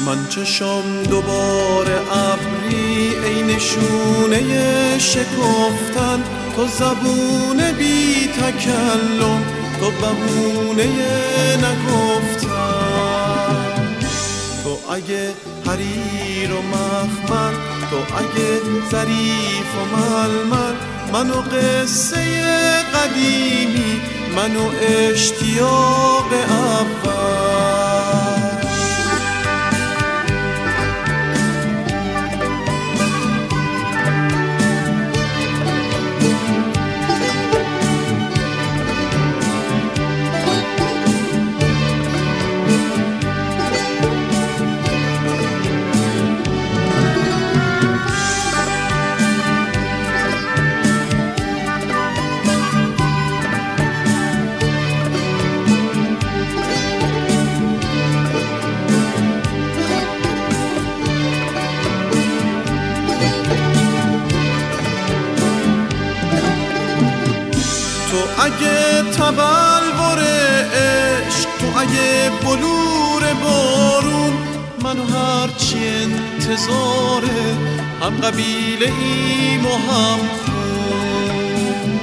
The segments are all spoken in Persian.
من چشم دوباره ابری ای نشونه شکفتن، تو زبون بی تکلم، تو بهونه نگفتن. تو اگه حریر و مخمل، تو اگه ظریف و ململ، منو قصه قدیمی، منو اشتیاق اول. تو اگه تبلور عشق، تو اگه بلور بارون، منو هرچی انتظاره، هم قبیله ایم و هم خون.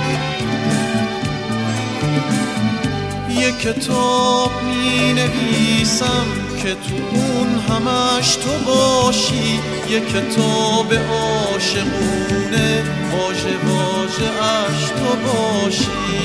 یه کتاب می نویسم که تو اون همش تو باشی، یه کتاب عاشقونه، واژه واژه اش تو باشی.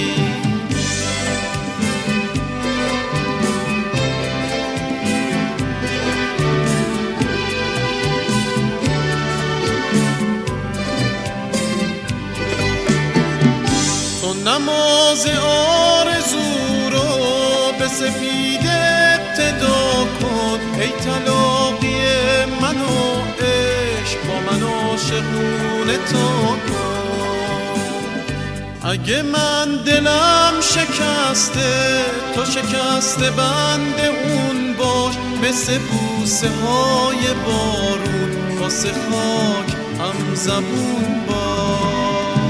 تو نماز آرزو رو به سفید ابتدا کن، ای تلاقی من و عشق با من عاشقونه تا کن. اگه من دلم شکسته، تو شکسته بند اون باش، مثل بوسه های بارون، واسه خاک هم زبون باش.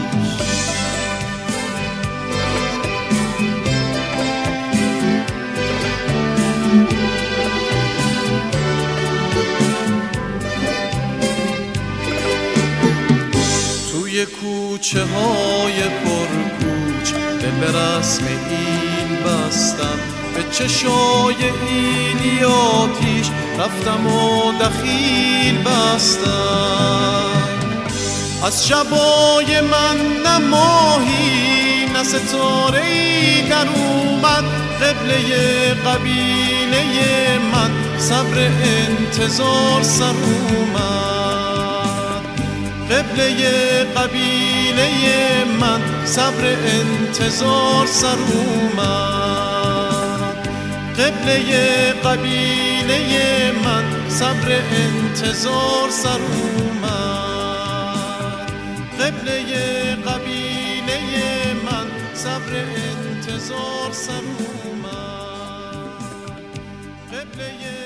توی کوچه های پرکوچ دل به رسم این بستم، به چشای این آتیش رفتم و دخیل بستم. از شبای من نه ماهی نه ستاره‌ای در اومد، قبله قبیله من صبر انتظار سر اومد. قبله قبیله من صبر انتظار سر اومد. قبله قبیله من صبر انتظار سر اومد. قبله قبیله من صبر انتظار سر اومد. قبله